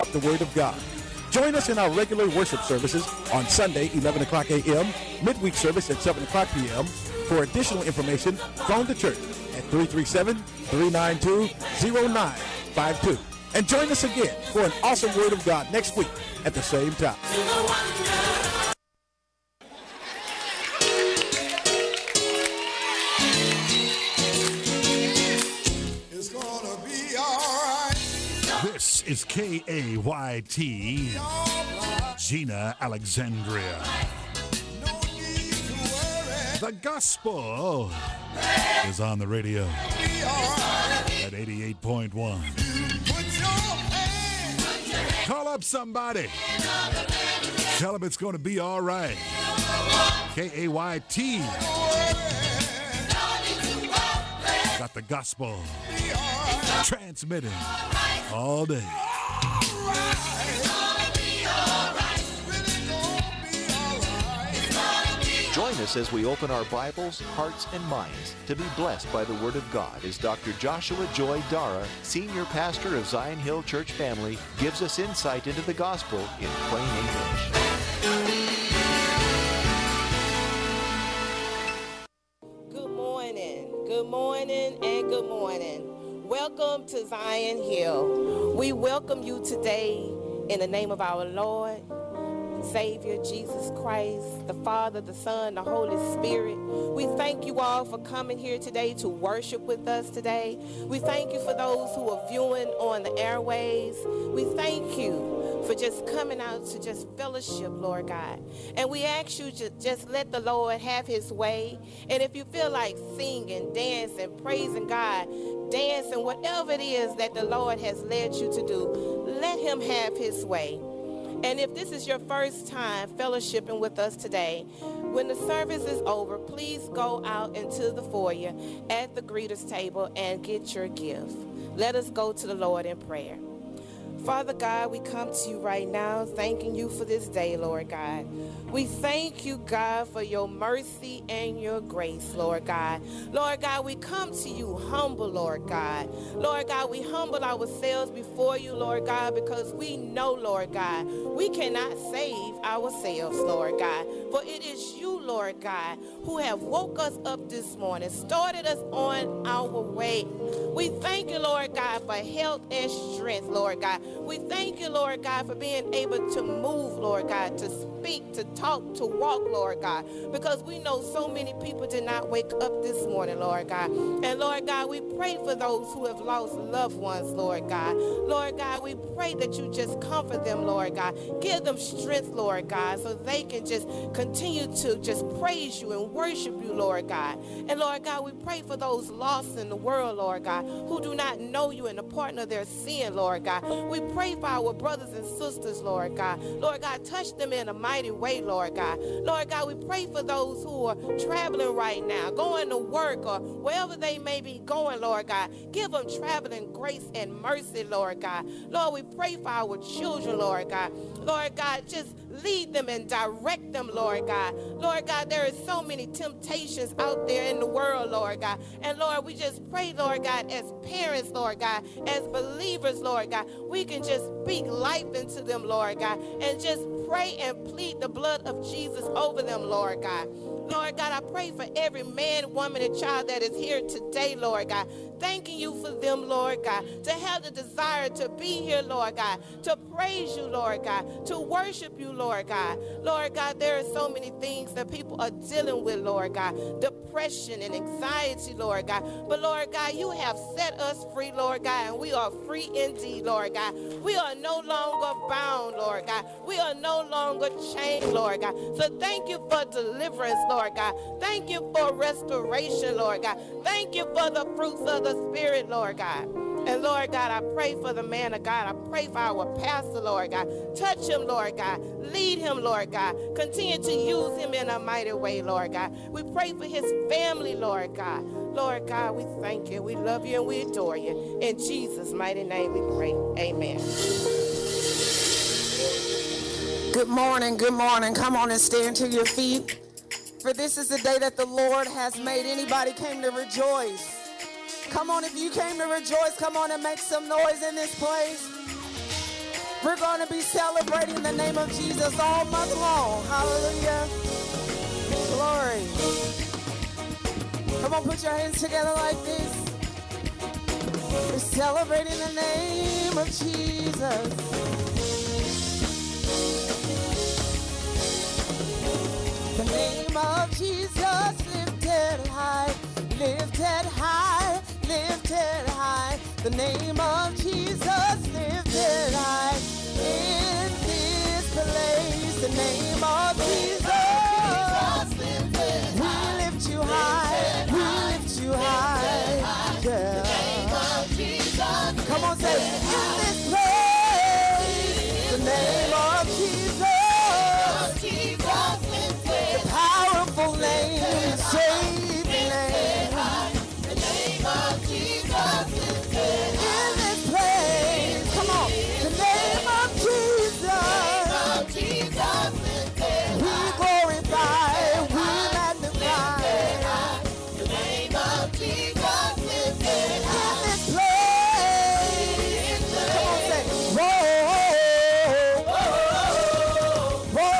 the Word of God. Join us in our regular worship services on Sunday, 11 o'clock a.m., midweek service at 7 o'clock p.m. For additional information, phone the church at 337-392-0952. And join us again for an awesome Word of God next week at the same time. It's gonna be all right. This is KAYT, Gina Alexandria. No need to worry. The gospel is on the radio Be all right. at 88.1. Put your hand. Call up somebody. Tell them it's going to be all right. KAYT. Got the gospel transmitting all day. Join us as we open our Bibles, hearts, and minds to be blessed by the Word of God as Dr. Joshua Joy Dara, Senior Pastor of Zion Hill Church Family, gives us insight into the gospel in plain English. Good morning, and good morning. Welcome to Zion Hill. We welcome you today in the name of our Lord, Savior, Jesus Christ, the Father, the Son, the Holy Spirit. We thank you all for coming here today to worship with us today. We thank you for those who are viewing on the airways. We thank you for just coming out to just fellowship, Lord God. And we ask you to just let the Lord have his way. And if you feel like singing, dancing, praising God, dancing, whatever it is that the Lord has led you to do, let him have his way. And if this is your first time fellowshipping with us today, when the service is over, please go out into the foyer at the greeters table and get your gift. Let us go to the Lord in prayer. Father God, we come to you right now, thanking you for this day, Lord God. We thank you, God, for your mercy and your grace, Lord God. Lord God, we come to you humble, Lord God. Lord God, we humble ourselves before you, Lord God, because we know, Lord God, we cannot save ourselves, Lord God. For it is you, Lord God, who have woke us up this morning, started us on our way. We thank you, Lord God, for health and strength, Lord God. We thank you, Lord God, for being able to move, Lord God, to speak, to talk, to walk, Lord God, because we know so many people did not wake up this morning, Lord God. And Lord God, we pray for those who have lost loved ones, Lord God. Lord God, we pray that you just comfort them, Lord God. Give them strength, Lord God, so they can just continue to just praise you and worship you, Lord God. And Lord God, we pray for those lost in the world, Lord God, who do not know you and the pardon of their sin, Lord God. We pray for our brothers and sisters, Lord God. Lord God, touch them in a mighty way, Lord God. Lord God, we pray for those who are traveling right now, going to work or wherever they may be going, Lord God. Give them traveling grace and mercy, Lord God. Lord, we pray for our children, Lord God. Lord God, just lead them and direct them, Lord God. Lord God, there is so many temptations out there in the world, Lord God. And Lord, we just pray, Lord God, as parents, Lord God, as believers, Lord God, we can just speak life into them, Lord God, and just pray and plead the blood of Jesus over them, Lord God. Lord God, I pray for every man, woman, and child that is here today, Lord God. Thanking you for them, Lord God, to have the desire to be here, Lord God, to praise you, Lord God, to worship you, Lord God. Lord God, there are so many things that people are dealing with, Lord God, depression and anxiety, Lord God. But Lord God, you have set us free, Lord God, and we are free indeed, Lord God. We are no longer bound, Lord God. We are no longer chained, Lord God. So thank you for deliverance, Lord God. Thank you for restoration, Lord God. Thank you for the fruits of the Spirit, Lord God. And Lord God, I pray for the man of God. I pray for our pastor, Lord God. Touch him, Lord God. Lead him, Lord God. Continue to use him in a mighty way, Lord God. We pray for his family, Lord God. Lord God, we thank you. We love you and we adore you. In Jesus' mighty name we pray. Amen. Good morning, good morning. Come on and stand to your feet. For this is the day that the Lord has made. Anybody came to rejoice? Come on, if you came to rejoice, come on and make some noise in this place. We're going to be celebrating the name of Jesus all month long. Hallelujah. Glory. Come on, put your hands together like this. We're celebrating the name of Jesus. The name of Jesus lifted high, lifted high, lifted high. The name of Jesus lifted high in this place. The name of Jesus, we lift you high, we lift you high. Yeah. Come on, say in this place. The name of Jesus, the powerful name, saving name. The name of Jesus in this place. Come on, the name of Jesus. We glorify, we magnify. The name of Jesus in this place. Come on, say, whoa, whoa, whoa,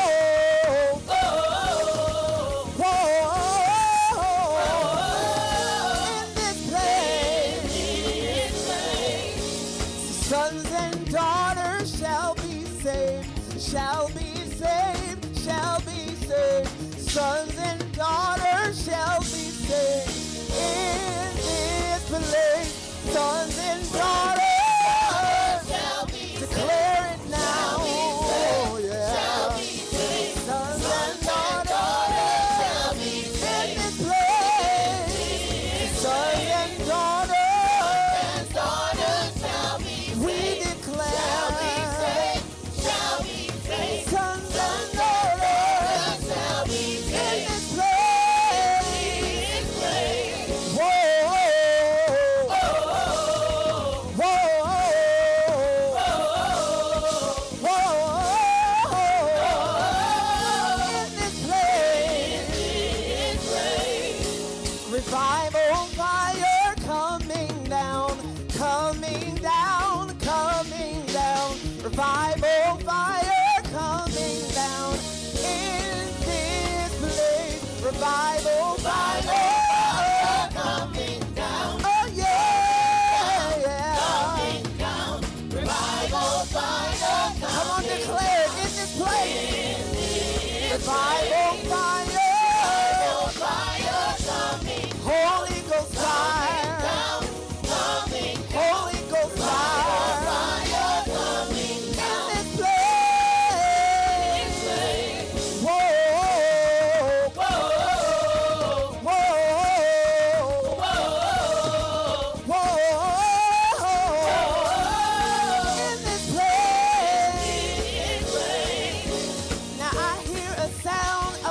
in this place. Sons and daughters shall be saved, shall be saved, shall be saved. Sons and daughters shall be saved in this place. Sons and daughters shall be declare it now. Oh, yeah. Sons and daughters shall be in this place. Sons and daughters shall be we declare shall be saved. Sons and daughters shall be in this place. Whoa, whoa, whoa, in this place. Revival fire coming down, coming down, coming down. Revival fire coming down in this place. Revival fire coming down. Oh yeah, yeah. Coming down. Revival fire. Come on, declare it in this place. Revival fire. Holy Ghost fire. Holy Ghost fire. In this place. Whoa, whoa, whoa, whoa, in this place. Now I hear a sound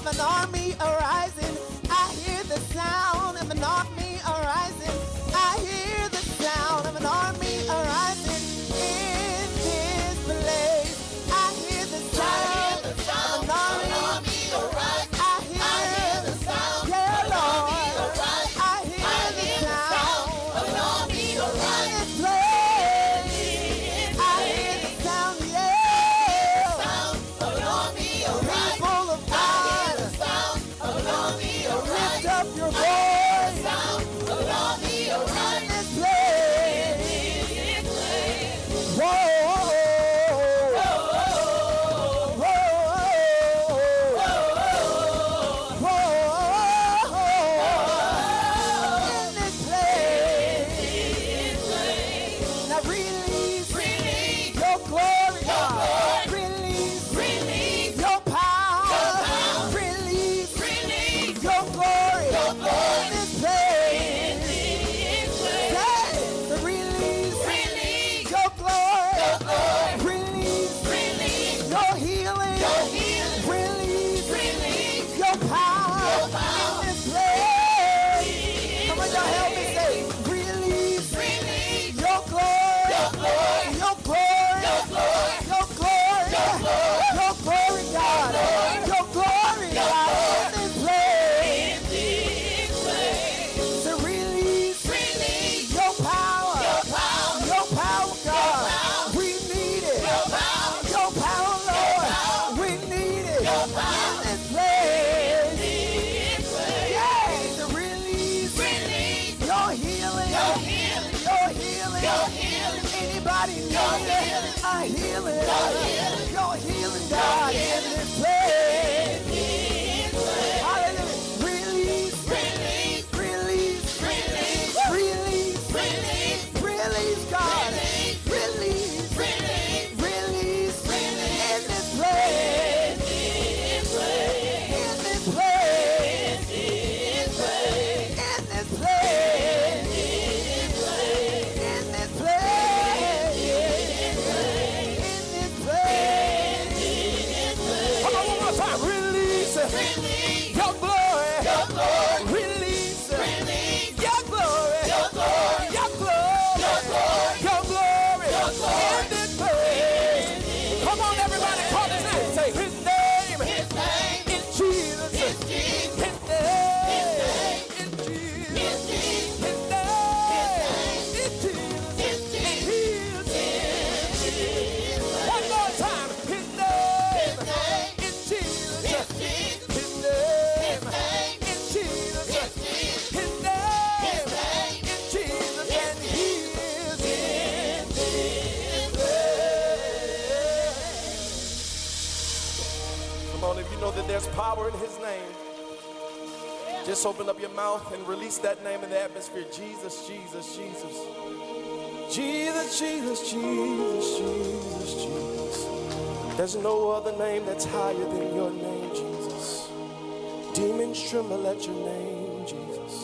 you know that there's power in his name? Just open up your mouth and release that name in the atmosphere. Jesus, Jesus, Jesus. Jesus, Jesus, Jesus, Jesus, Jesus. There's no other name that's higher than your name, Jesus. Demons tremble at your name, Jesus.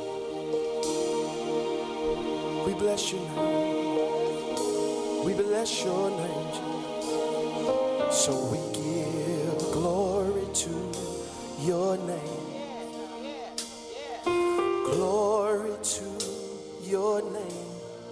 We bless your name. We bless your name, Jesus. So we give glory to your name. Glory to your name.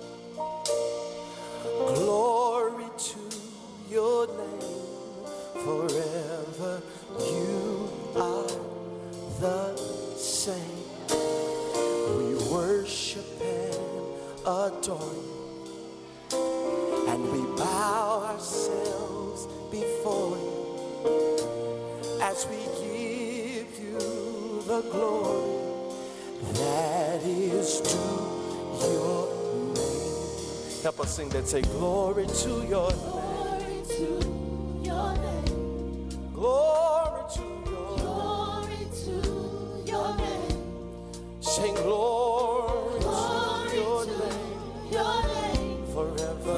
Glory to your name. Forever you are the same. We worship and adore you, and we bow ourselves before you as we give you the glory that is due your name. Help us sing that. Say glory to your name. Glory to your name. Glory to your Glory to your name. Sing glory Glory to your to name. your name. Forever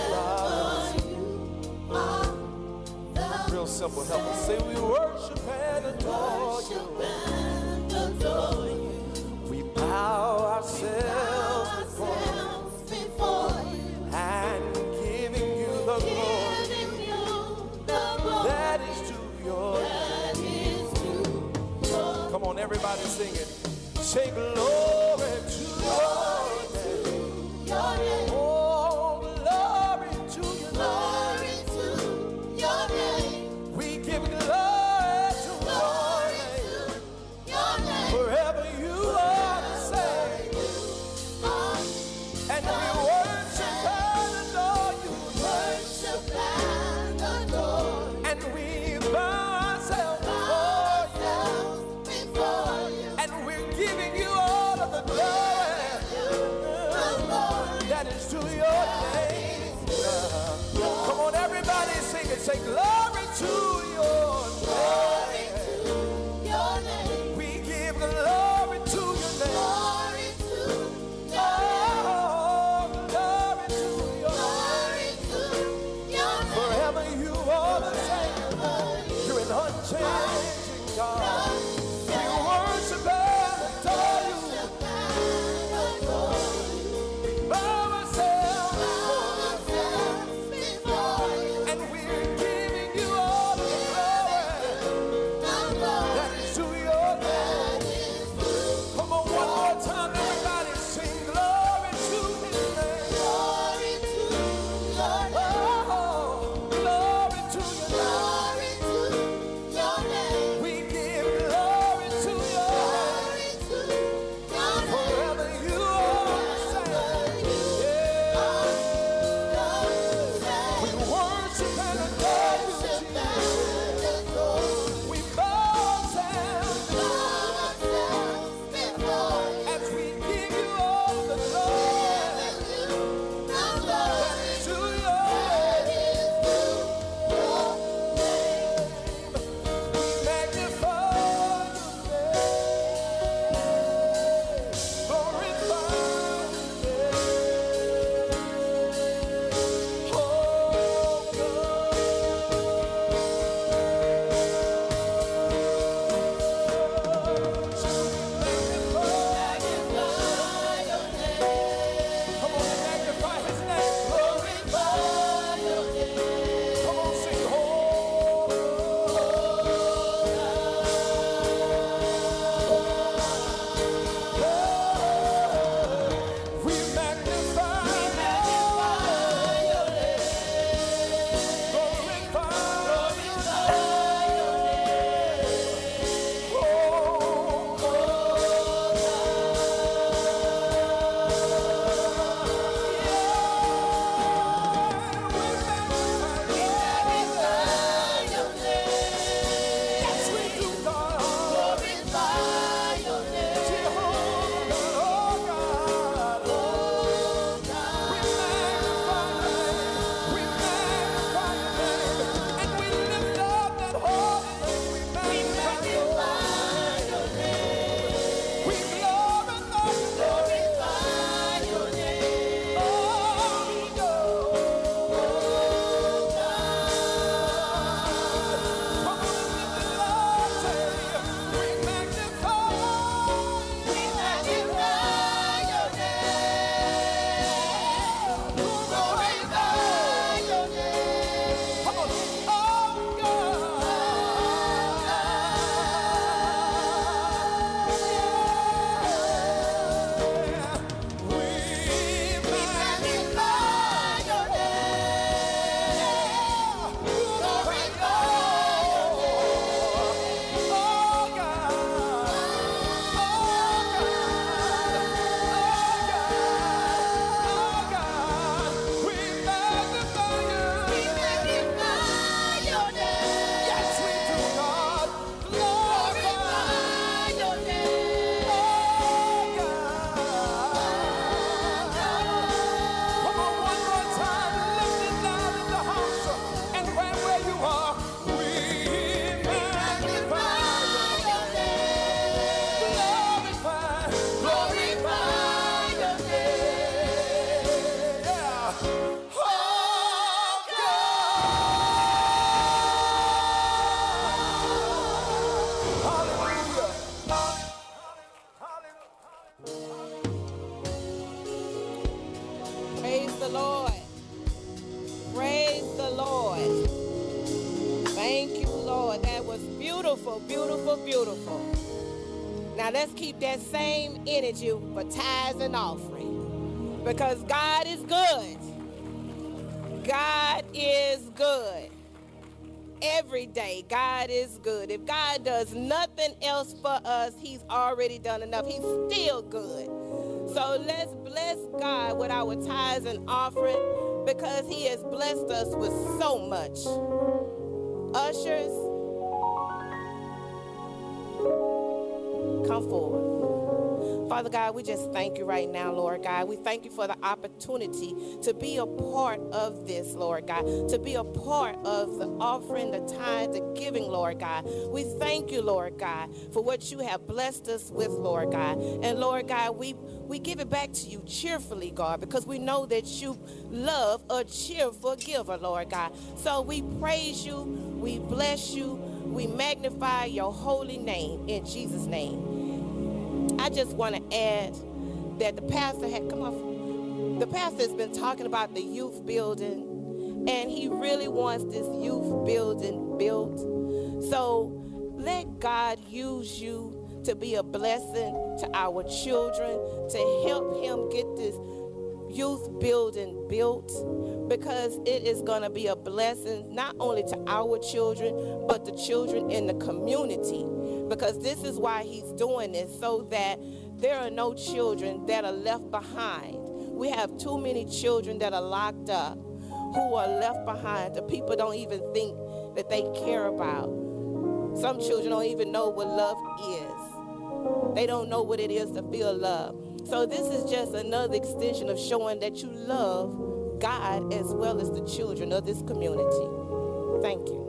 You are the real simple. Help us say we worship and adore you. worship and adore you. We bow ourselves Before you. and giving you the glory Giving you the glory that is to your name. that is due your Come on, everybody sing it. Say glory to your name. your name. Oh, glory to your name. Glory to your name. We give glory to your Glory name. to your name. Forever you are the same. And we worship and adore you. Worship and adore you. And we bow ourselves before you. Before you. And we're giving you all beautiful, beautiful, beautiful. Now let's keep that same energy for tithes and offering, because God is good. God is good. Every day, God is good. If God does nothing else for us, he's already done enough. He's still good. So let's bless God with our tithes and offering, because he has blessed us with so much. Ushers, come forward. Father God, we just thank you right now, Lord God. We thank you for the opportunity to be a part of this, Lord God, to be a part of the offering, the tithe, the giving, Lord God. We thank you, Lord God, for what you have blessed us with, Lord God. And Lord God, we give it back to you cheerfully, God, because we know that you love a cheerful giver, Lord God. So we praise you, we bless you, we magnify your holy name in Jesus' name. I just want to add that the pastor has been talking about the youth building, and he really wants this youth building built. So let God use you to be a blessing to our children, to help him get this youth building built, because it is going to be a blessing not only to our children, but the children in the community. Because this is why he's doing this, so that there are no children that are left behind. We have too many children that are locked up who are left behind. The people don't even think that they care about. Some children don't even know what love is. They don't know what it is to feel love. So this is just another extension of showing that you love God as well as the children of this community. Thank you.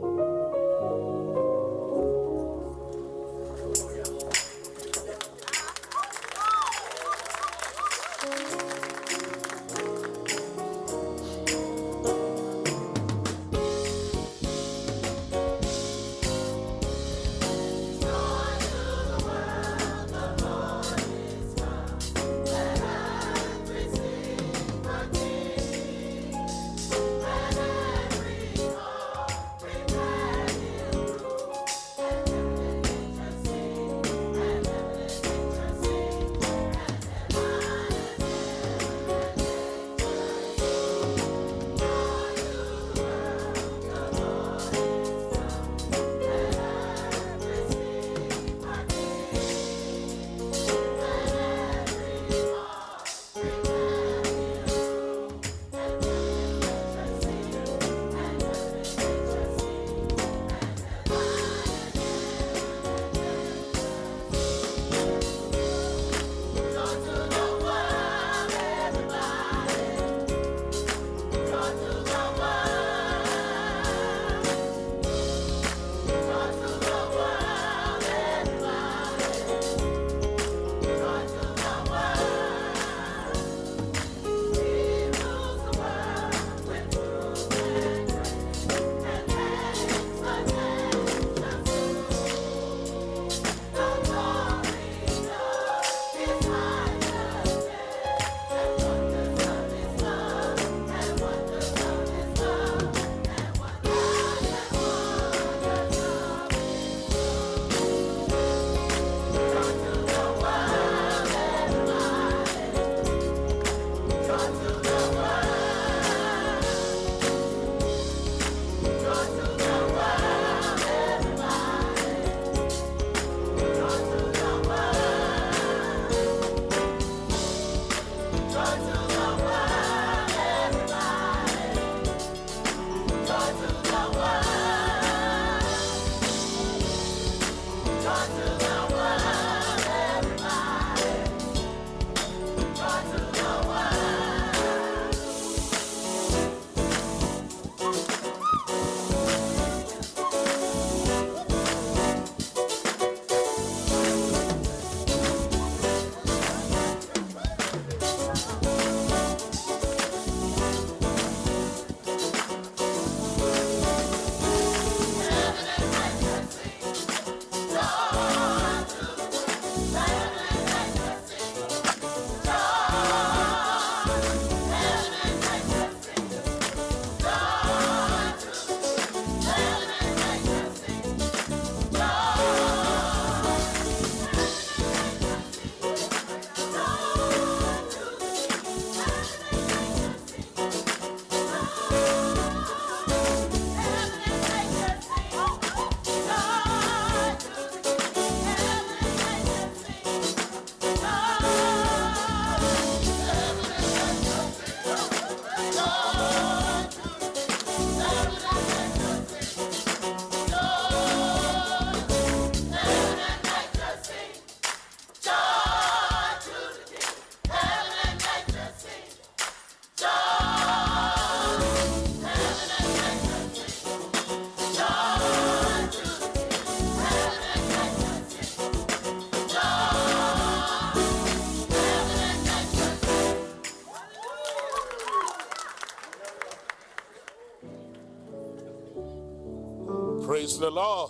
Praise the Lord.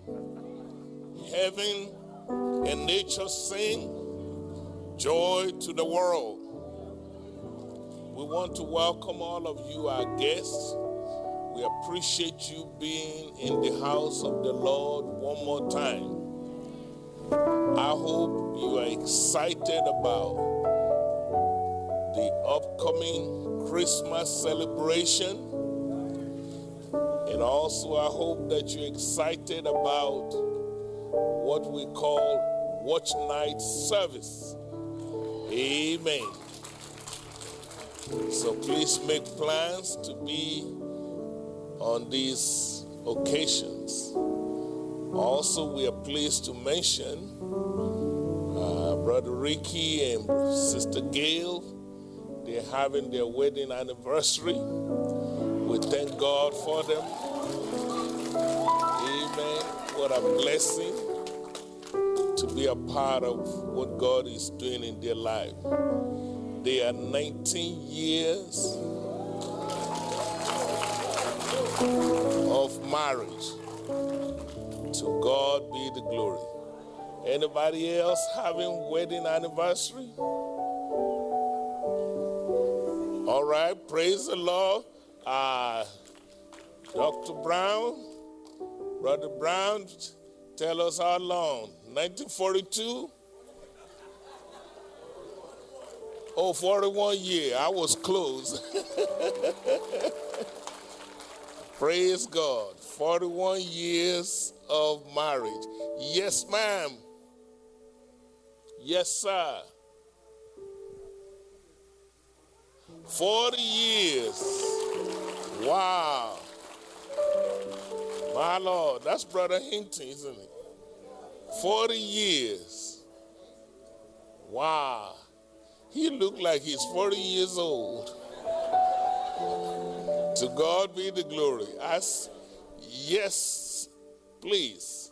Heaven and nature sing joy to the world. We want to welcome all of you, our guests. We appreciate you being in the house of the Lord one more time. I hope you are excited about the upcoming Christmas celebration. And also I hope that you're excited about what we call Watch Night Service. Amen. So please make plans to be on these occasions. Also, we are pleased to mention Brother Ricky and Sister Gail. They're having their wedding anniversary. We thank God for them. Amen. What a blessing to be a part of what God is doing in their life. They are 19 years of marriage. To God be the glory. Anybody else having wedding anniversary? All right, praise the Lord. Dr. Brown, Brother Brown, tell us how long. 1942? Oh, 41 years. I was close. Praise God. 41 years of marriage. Yes, ma'am. Yes, sir. 40 years. Wow. My Lord. That's Brother Hinton, isn't it? 40 years. Wow. He looked like he's 40 years old. To God be the glory. Yes, please.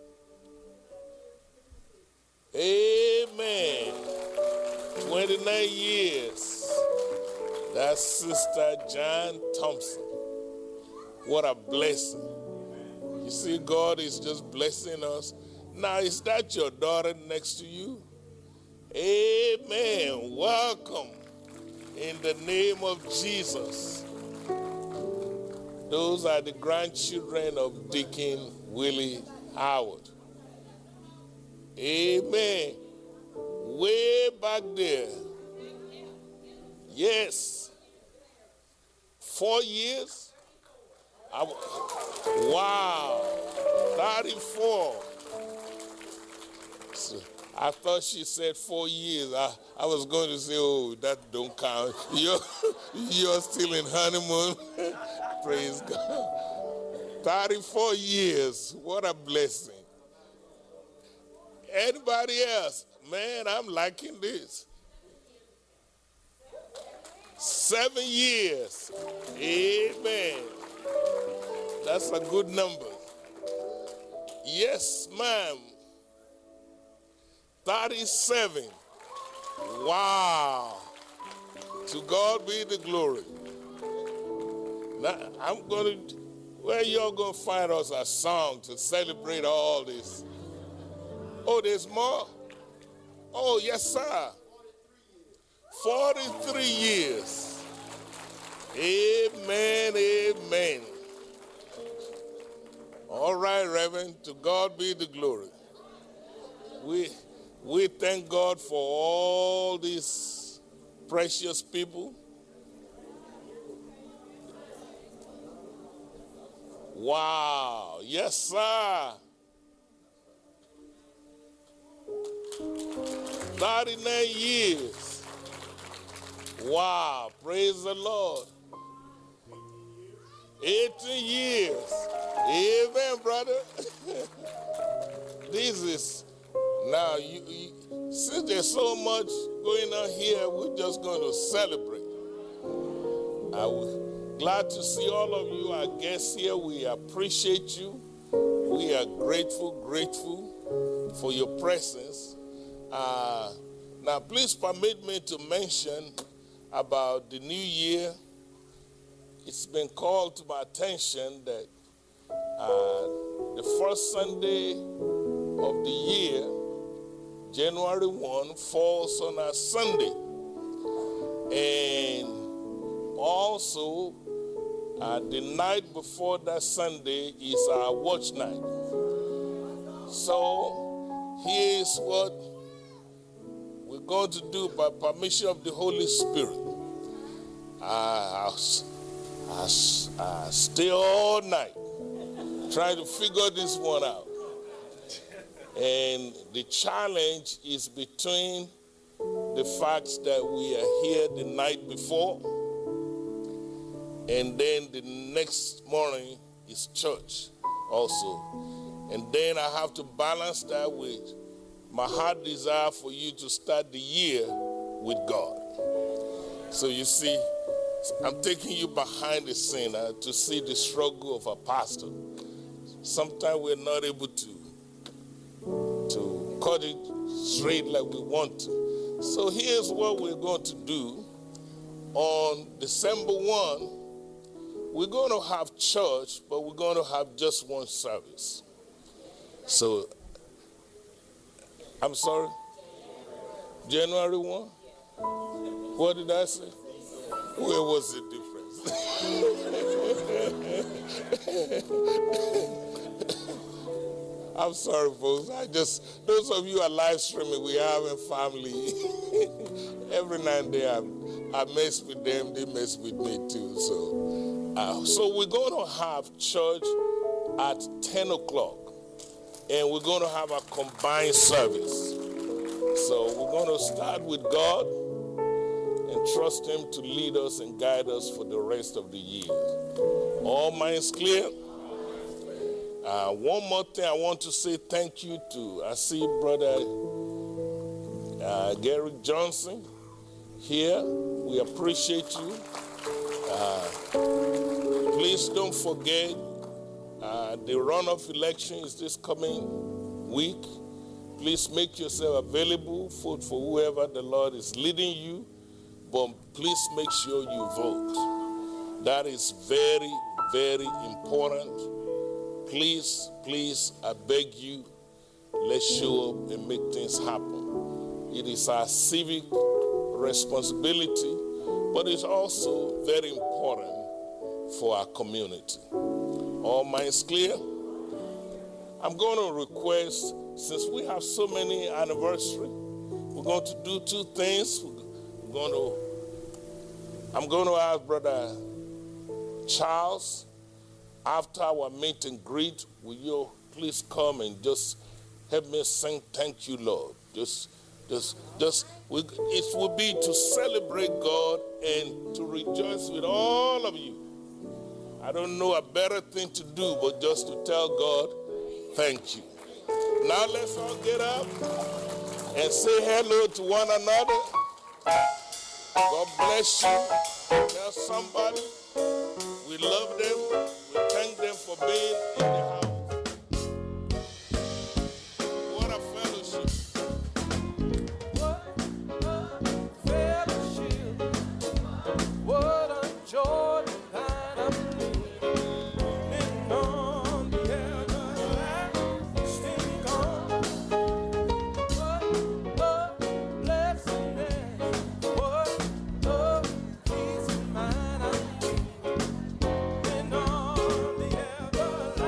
Amen. 29 years. That's Sister John Thompson. What a blessing. You see, God is just blessing us. Now, is that your daughter next to you? Amen. Welcome in the name of Jesus. Those are the grandchildren of Deacon Willie Howard. Amen. Way back there. Yes. 4 years? Wow. 34. So, I thought she said 4 years. I was going to say, oh, that don't count. You're still in honeymoon. Praise God. 34 years. What a blessing. Anybody else? Man, I'm liking this. 7 years. Amen. That's a good number. Yes, ma'am. 37. Wow. To God be the glory. Now, where y'all going to find us a song to celebrate all this? Oh, there's more? Oh, yes, sir. 43 years. Amen, amen. All right, Reverend, to God be the glory. We thank God for all these precious people. Wow. Yes, sir. 39 years. Wow. Praise the Lord. 18 years. Amen, brother. This is, now, since there's so much going on here, we're just going to celebrate. I'm glad to see all of you, our guests here. We appreciate you. We are grateful for your presence. Now, please permit me to mention about the new year. It's been called to my attention that The first Sunday of the year, January 1, falls on a Sunday. And also, the night before that Sunday is our watch night. So, here's what we're going to do by permission of the Holy Spirit. I'll stay all night trying to figure this one out. And the challenge is between the fact that we are here the night before, and then the next morning is church also. And then I have to balance that with my heart desire for you to start the year with God. So you see, I'm taking you behind the scene to see the struggle of a pastor. Sometimes we're not able to cut it straight like we want to. So here's what we're going to do. On December 1, we're going to have church, but we're going to have just one service. So, I'm sorry? January 1? What did I say? Where was the difference? I'm sorry, folks. Those of you who are live streaming, we have a family. Every now and then I mess with them, they mess with me too. So we're going to have church at 10 o'clock. And we're going to have a combined service. So we're going to start with God and trust Him to lead us and guide us for the rest of the year. All minds clear? One more thing I want to say thank you to. I see Brother Gary Johnson here. We appreciate you. Please don't forget the runoff election is this coming week. Please make yourself available for whoever the Lord is leading you, but please make sure you vote. That is very, very important. Please, I beg you, let's show up and make things happen. It is our civic responsibility, but it's also very important for our community. All minds clear? I'm going to request, since we have so many anniversaries, we're going to do two things. I'm going to ask Brother Charles, after our meet and greet, will you please come and just help me sing "Thank You, Lord"? It will be to celebrate God and to rejoice with all of you. I don't know a better thing to do but just to tell God, thank you. Now let's all get up and say hello to one another. God bless you. Tell somebody we love them. We thank them for being in the house. What a fellowship. What a fellowship. What a joy divine, I believe. Living on the everlasting God. What a blessedness. What a peace of mind, I believe. Living on the everlasting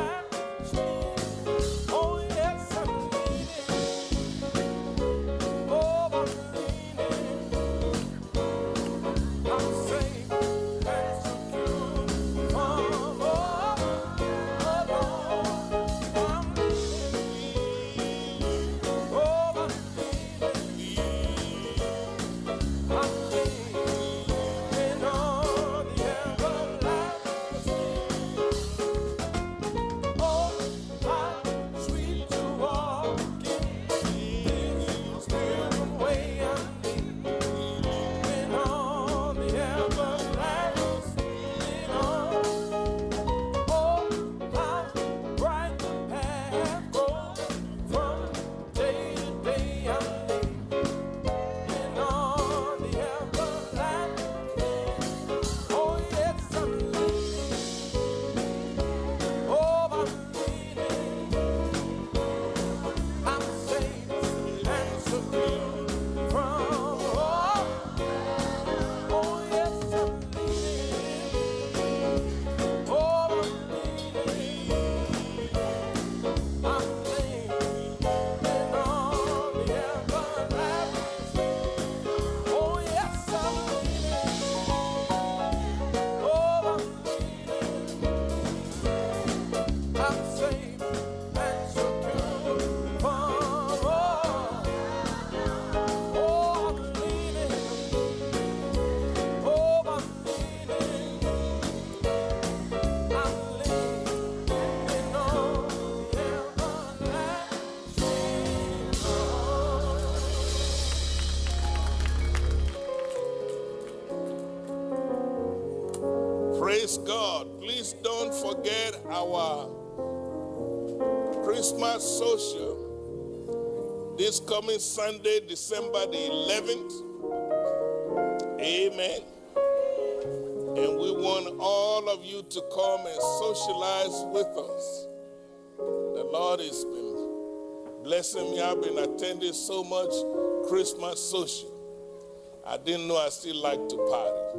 our Christmas social this coming Sunday, December the 11th. Amen. And we want all of you to come and socialize with us. The Lord has been blessing me. I've been attending so much Christmas social. I didn't know I still like to party.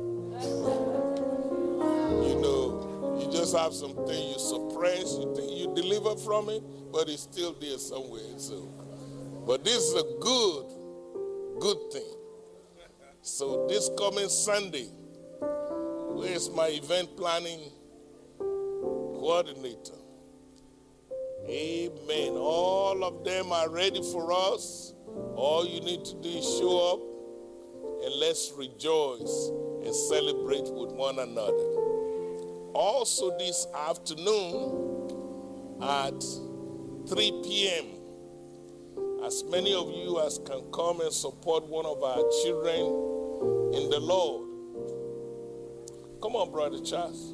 You know, you just have something you suppress, you think you deliver from it, but it's still there somewhere. So, but this is a good thing. So this coming Sunday, where's my event planning coordinator? Amen. All of them are ready for us. All you need to do is show up and let's rejoice and celebrate with one another. Also this afternoon at 3 p.m., as many of you as can come and support one of our children in the Lord. Come on, Brother Charles.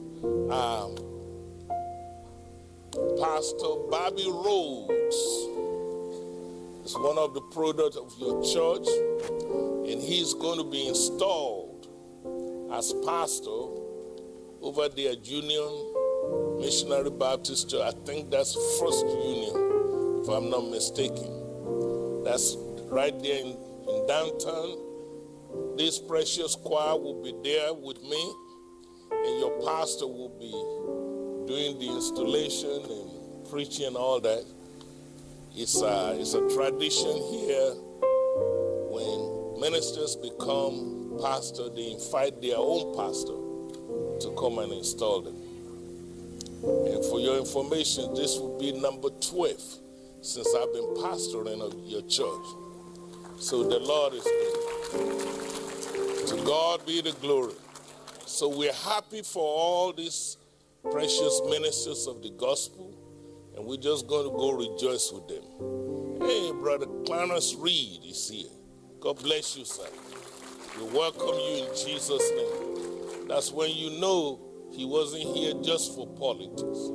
Pastor Bobby Rhodes is one of the products of your church, and he's going to be installed as pastor over there at Union Missionary Baptist Church. I think that's First Union, if I'm not mistaken. That's right there in downtown. This precious choir will be there with me, and your pastor will be doing the installation and preaching and all that. It's a tradition here when ministers become pastor, they invite their own pastor to come and install them. And for your information, this will be number 12 since I've been pastoring of your church. So the Lord is good. To God be the glory. So we're happy for all these precious ministers of the gospel, and we're just going to go rejoice with them. Hey, Brother Clarence Reed is here. God bless you, sir. We welcome you in Jesus' name. That's when you know he wasn't here just for politics.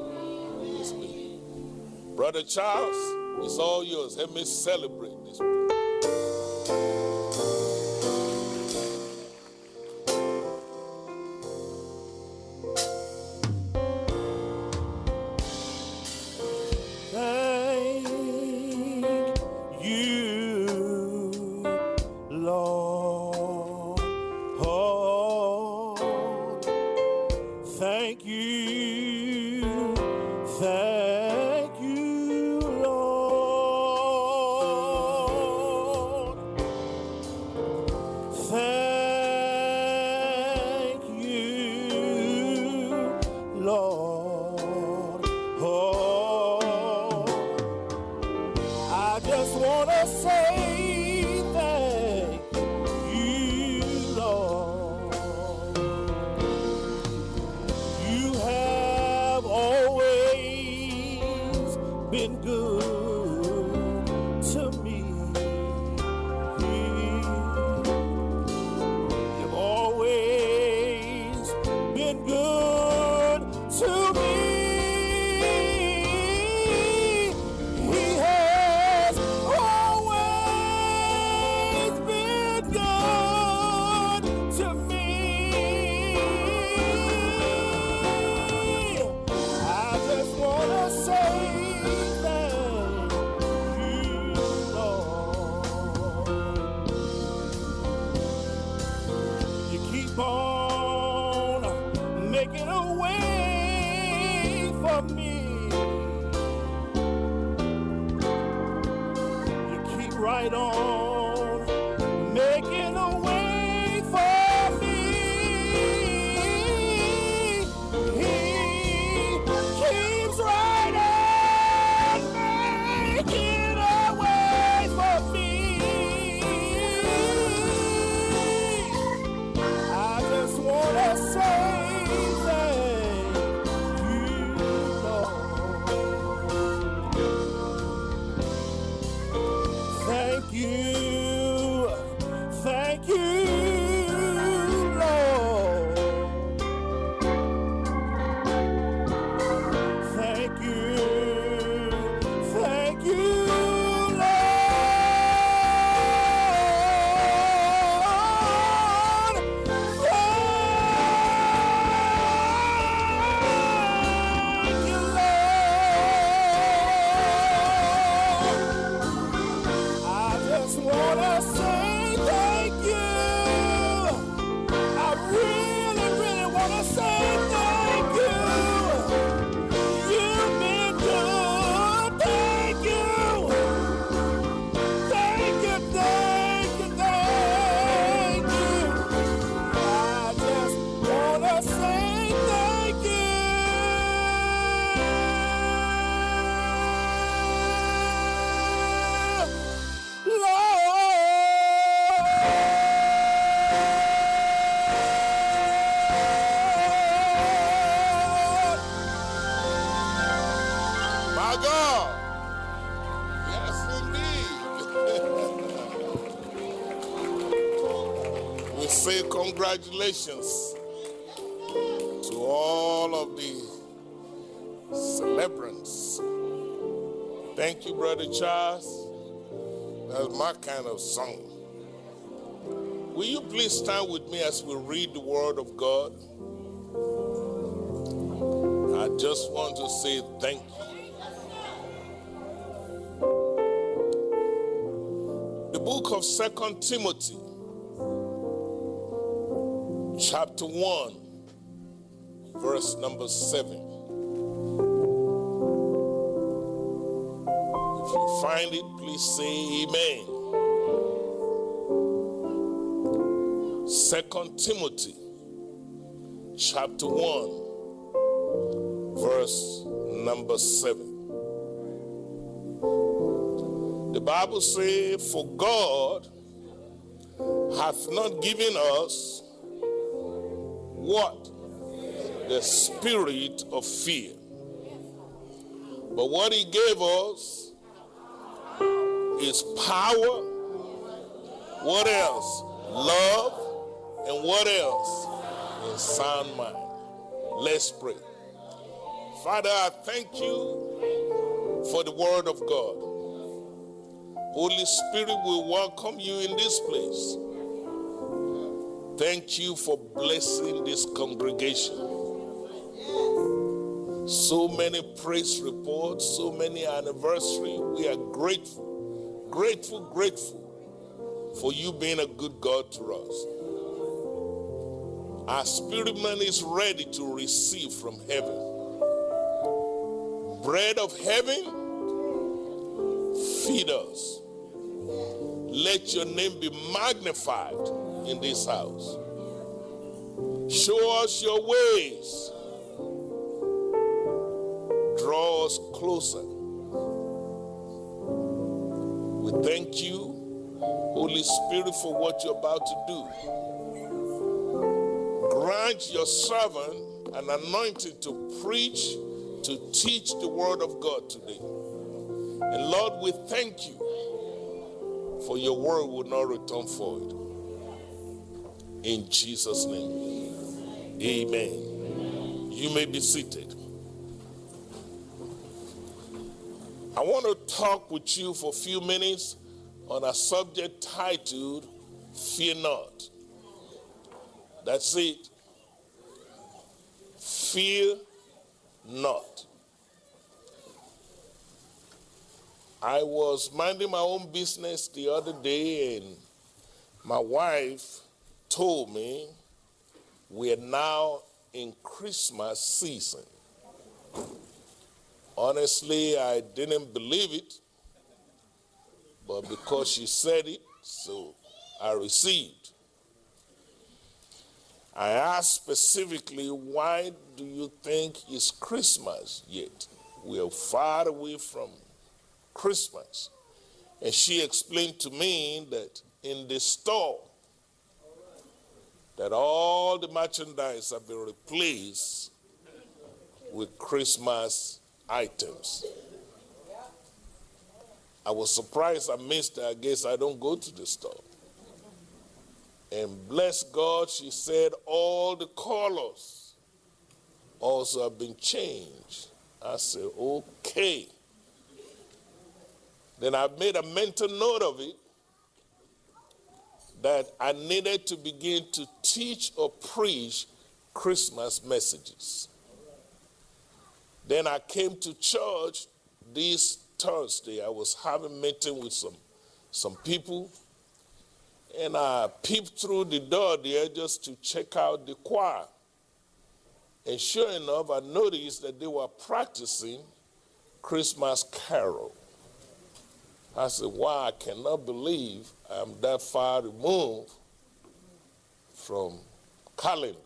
Brother Charles, it's all yours. Let me celebrate this. Thank you. my God. Yes, indeed. We say congratulations to all of the celebrants. Thank you, Brother Charles. That's my kind of song. Will you please stand with me as we read the Word of God? I just want to say thank you. The book of 2 Timothy, chapter 1, verse number 7. If you find it, please say amen. 2 Timothy, chapter 1, verse number 7. The Bible says, for God hath not given us what? The spirit of fear. But what he gave us is power. What else? Love. And what else? In sound mind. Let's pray. Father, I thank you for the word of God. Holy Spirit, we welcome you in this place. Thank you for blessing this congregation. So many praise reports, so many anniversaries. We are grateful, grateful, grateful for you being a good God to us. Our spirit man is ready to receive from heaven. Bread of heaven, feed us. Let your name be magnified in this house. Show us your ways. Draw us closer. We thank you, Holy Spirit, for what you're about to do. Grant your servant an anointing to preach, to teach the word of God today. And Lord, we thank you for your word will not return void. In Jesus' name, amen. You may be seated. I want to talk with you for a few minutes on a subject titled, Fear Not. That's it. Fear not. I was minding my own business the other day, and my wife told me we are now in Christmas season. Honestly, I didn't believe it, but because she said it, so I received. I asked specifically, why do you think it's Christmas yet? We are far away from Christmas. And she explained to me that in the store, that all the merchandise have been replaced with Christmas items. I was surprised I missed it. I guess I don't go to the store. And bless God, she said all the colors also have been changed. I said, okay. Then I made a mental note of it that I needed to begin to teach or preach Christmas messages. Then I came to church this Thursday. I was having a meeting with some people, and I peeped through the door there just to check out the choir. And sure enough, I noticed that they were practicing Christmas carol. I said, wow, I cannot believe I'm that far removed from calendar.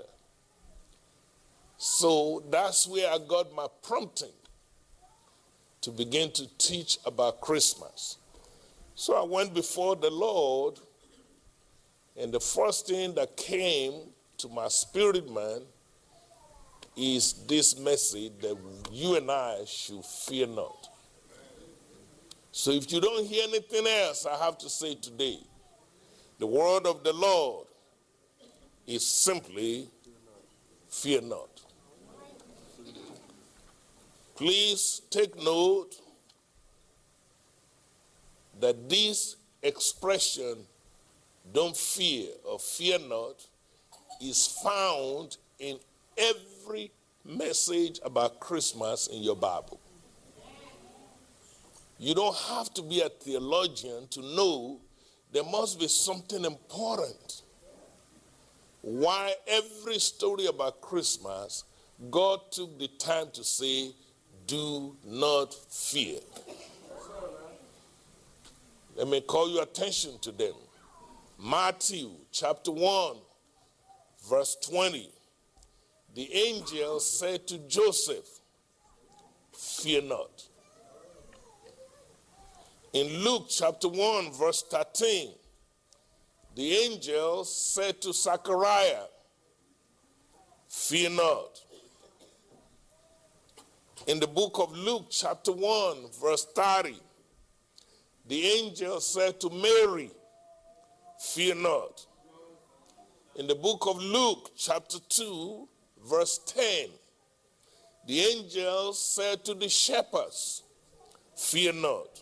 So that's where I got my prompting to begin to teach about Christmas. So I went before the Lord, and the first thing that came to my spirit man is this message that you and I should fear not. So if you don't hear anything else, I have to say today, the word of the Lord is simply, fear not. Please take note that this expression, don't fear or fear not, is found in every message about Christmas in your Bible. You don't have to be a theologian to know there must be something important. Why every story about Christmas, God took the time to say, do not fear. Let me call your attention to them. Matthew chapter 1, verse 20. The angel said to Joseph, fear not. In Luke chapter 1, verse 13, the angel said to Zechariah, fear not. In the book of Luke chapter 1, verse 30, the angel said to Mary, fear not. In the book of Luke chapter 2, verse 10, the angel said to the shepherds, fear not.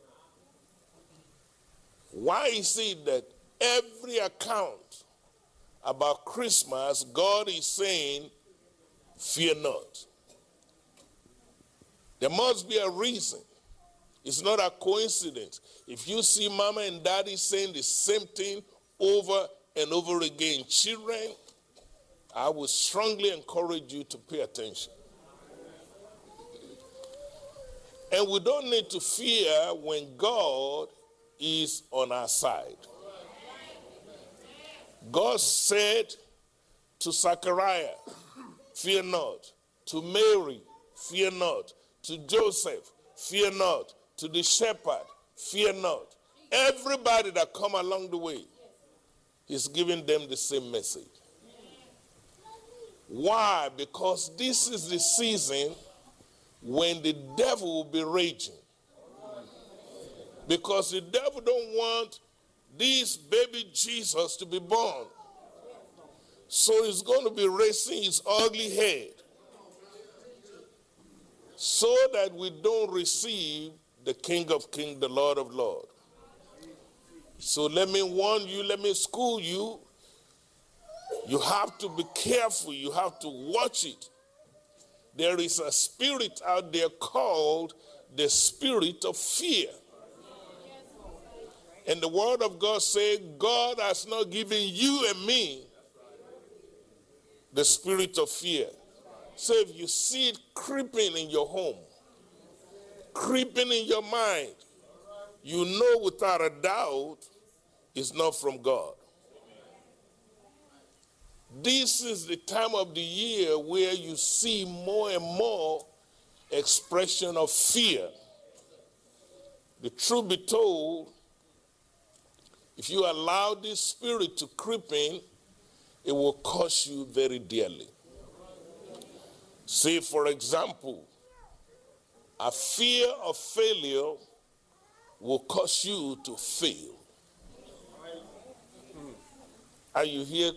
Why is it that every account about Christmas, God is saying, fear not? There must be a reason. It's not a coincidence. If you see mama and daddy saying the same thing over and over again, children, I would strongly encourage you to pay attention. And we don't need to fear when God is on our side. God said to Zechariah, fear not. To Mary, fear not. To Joseph, fear not. To the shepherd, fear not. Everybody that come along the way, he's giving them the same message. Why? Because this is the season when the devil will be raging. Because the devil don't want this baby Jesus to be born. So he's going to be raising his ugly head so that we don't receive the King of Kings, the Lord of Lords. So let me warn you, let me school you. You have to be careful. You have to watch it. There is a spirit out there called the spirit of fear. And the word of God says, God has not given you and me the spirit of fear. So if you see it creeping in your home, creeping in your mind, you know without a doubt it's not from God. This is the time of the year where you see more and more expression of fear. The truth be told, if you allow this spirit to creep in, it will cost you very dearly. Say, for example, a fear of failure will cause you to fail. Are you here?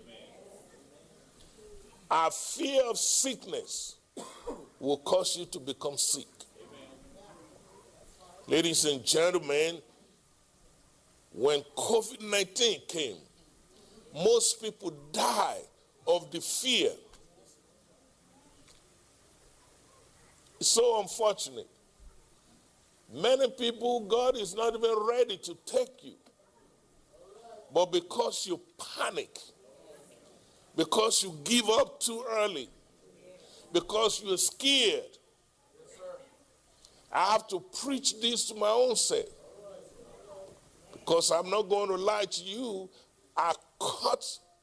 A fear of sickness will cause you to become sick. Ladies and gentlemen, when COVID-19 came, most people died of the fear. It's so unfortunate. Many people, God is not even ready to take you. But because you panic, because you give up too early, because you're scared, I have to preach this to my own self. Because I'm not going to lie to you, I caught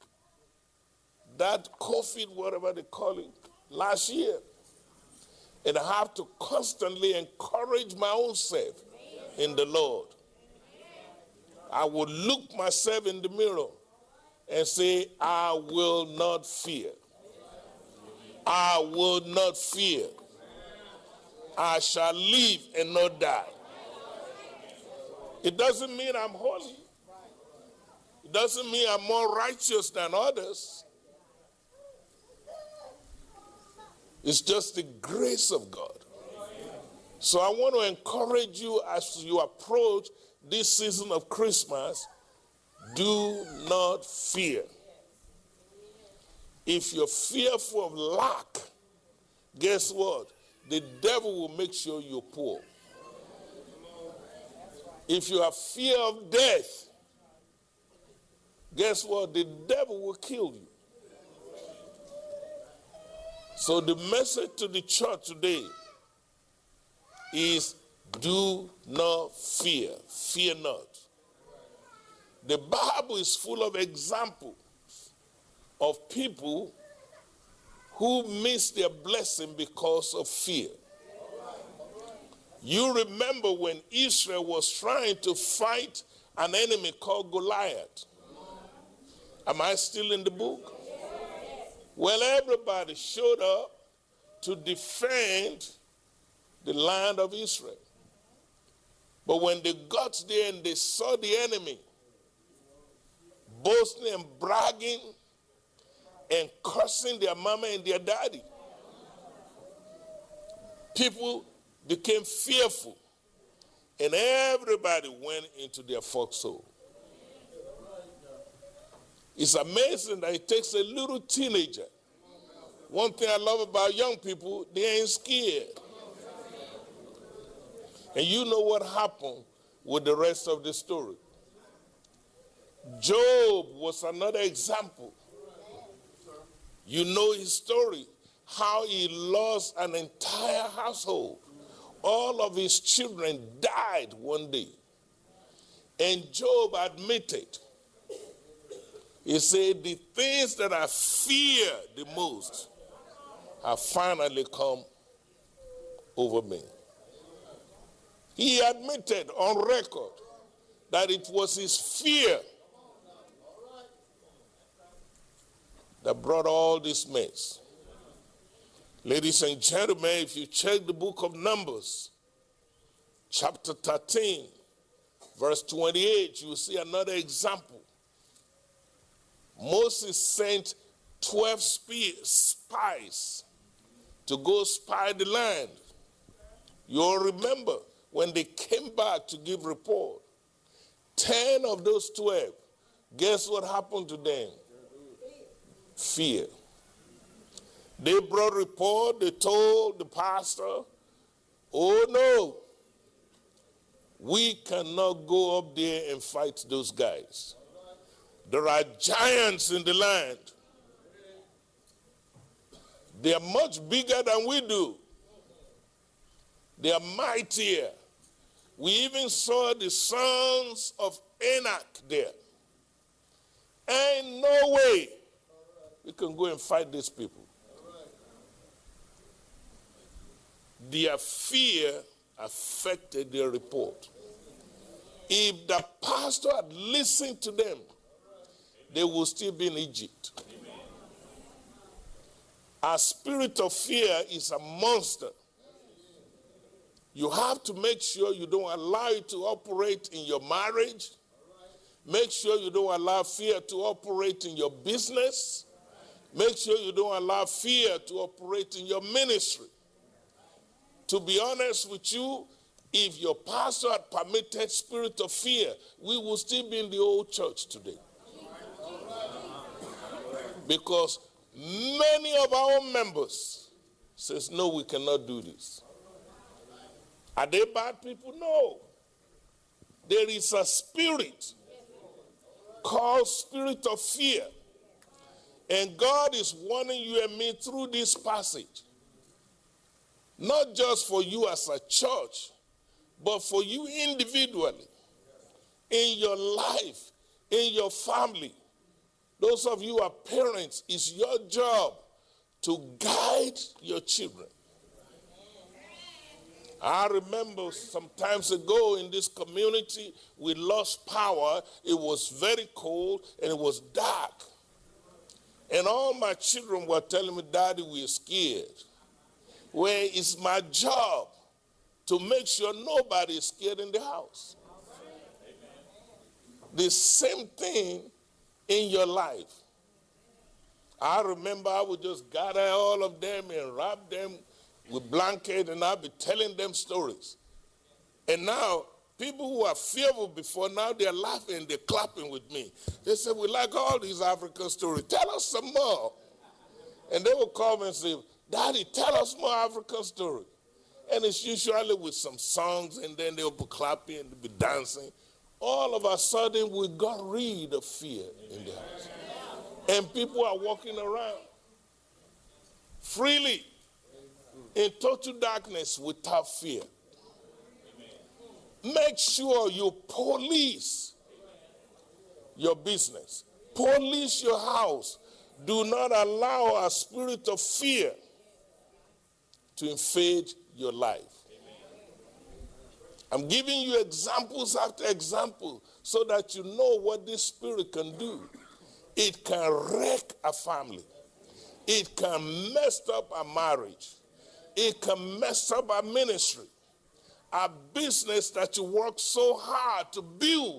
that COVID, whatever they call it, last year. And I have to constantly encourage my own self in the Lord. I would look myself in the mirror and say, I will not fear. I will not fear. I shall live and not die It doesn't mean I'm holy. It doesn't mean I'm more righteous than others. It's just the grace of God. So I want to encourage you as you approach this season of Christmas, do not fear. If you're fearful of lack, guess what? The devil will make sure you're poor. If you have fear of death, guess what? The devil will kill you. So the message to the church today is do not fear. Fear not. The Bible is full of examples of people who missed their blessing because of fear. You remember when Israel was trying to fight an enemy called Goliath. Am I still in the book? Well, everybody showed up to defend the land of Israel. But when they got there and they saw the enemy boasting and bragging and cursing their mama and their daddy, people became fearful, and everybody went into their foxhole. It's amazing that it takes a little teenager. One thing I love about young people, they ain't scared. And you know what happened with the rest of the story. Job was another example. You know his story, how he lost an entire household. All of his children died one day. And Job admitted, he said, the things that I fear the most have finally come over me. He admitted on record that it was his fear that brought all this mess. Ladies and gentlemen, if you check the book of Numbers, chapter 13, verse 28, you will see another example. Moses sent 12 spies to go spy the land. You'll remember when they came back to give report, 10 of those 12, guess what happened to them? Fear. They brought report, they told the pastor, oh no, we cannot go up there and fight those guys. There are giants in the land. They are much bigger than we do. They are mightier. We even saw the sons of Anak there. Ain't no way we can go and fight these people. Their fear affected their report. If the pastor had listened to them, they would still be in Egypt. A spirit of fear is a monster. You have to make sure you don't allow it to operate in your marriage. Make sure you don't allow fear to operate in your business. Make sure you don't allow fear to operate in your ministry. To be honest with you, if your pastor had permitted spirit of fear, we would still be in the old church today. Because many of our members says, no, we cannot do this. Are they bad people? No. There is a spirit called spirit of fear. And God is warning you and me through this passage. Not just for you as a church, but for you individually, in your life, in your family. Those of you who are parents, it's your job to guide your children. I remember some times ago in this community, we lost power. It was very cold and it was dark. And all my children were telling me, Daddy, we're scared. Well, it's my job to make sure nobody is scared in the house. the same thing in your life. I remember I would just gather all of them and wrap them with blanket, and I'd be telling them stories. And now, people who are fearful before, now they're laughing, they're clapping with me. They say, we like all these African stories. Tell us some more. And they will call me and say, Daddy, tell us more African stories. And it's usually with some songs, and then they'll be clapping and they'll be dancing. All of a sudden, we got rid of fear in the house. And people are walking around freely in total darkness without fear. Make sure you police your business. Police your house. Do not allow a spirit of fear to invade your life. I'm giving you examples after example so that you know what this spirit can do. It can wreck a family. It can mess up a marriage. It can mess up a ministry. A business that you work so hard to build.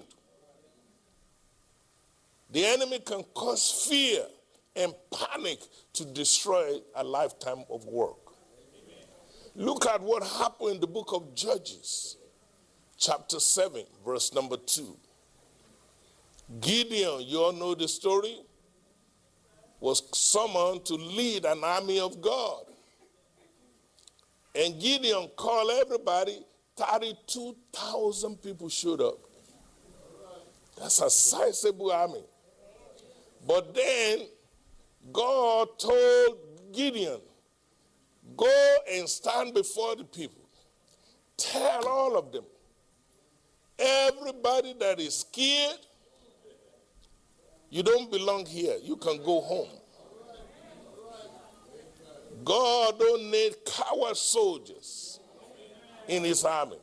The enemy can cause fear and panic to destroy a lifetime of work. Look at what happened in the book of Judges, chapter 7, verse number 2. Gideon, you all know the story, was summoned to lead an army of God. And Gideon called everybody. 32,000 people showed up. That's a sizable army. But then God told Gideon, go and stand before the people. Tell all of them, everybody that is scared, you don't belong here. You can go home. God don't need coward soldiers in his army.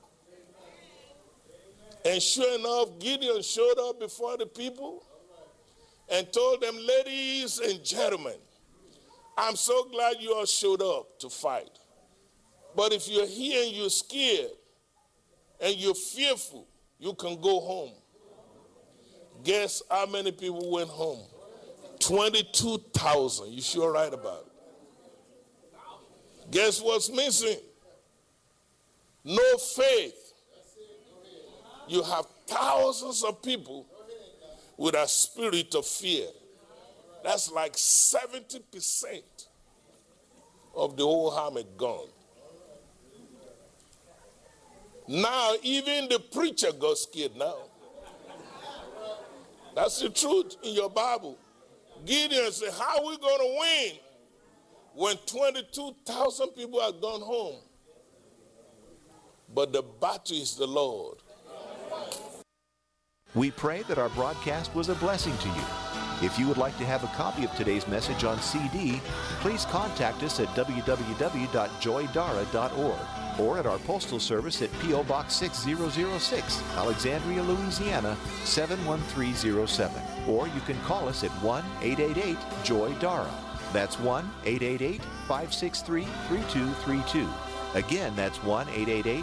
And sure enough, Gideon showed up before the people and told them, ladies and gentlemen, I'm so glad you all showed up to fight. But if you're here and you're scared and you're fearful, you can go home. Guess how many people went home? 22,000. You sure right about it? Guess what's missing? No faith. You have thousands of people with a spirit of fear. That's like 70% of the whole army gone. Now, even the preacher got scared now. That's the truth in your Bible. Gideon said, how are we going to win when 22,000 people have gone home? But the battle is the Lord. We pray that our broadcast was a blessing to you. If you would like to have a copy of today's message on CD, please contact us at www.joydara.org or at our postal service at P.O. Box 6006, Alexandria, Louisiana 71307. Or you can call us at 1-888-JOY-DARA. That's 1-888-563-3232. Again, that's 1-888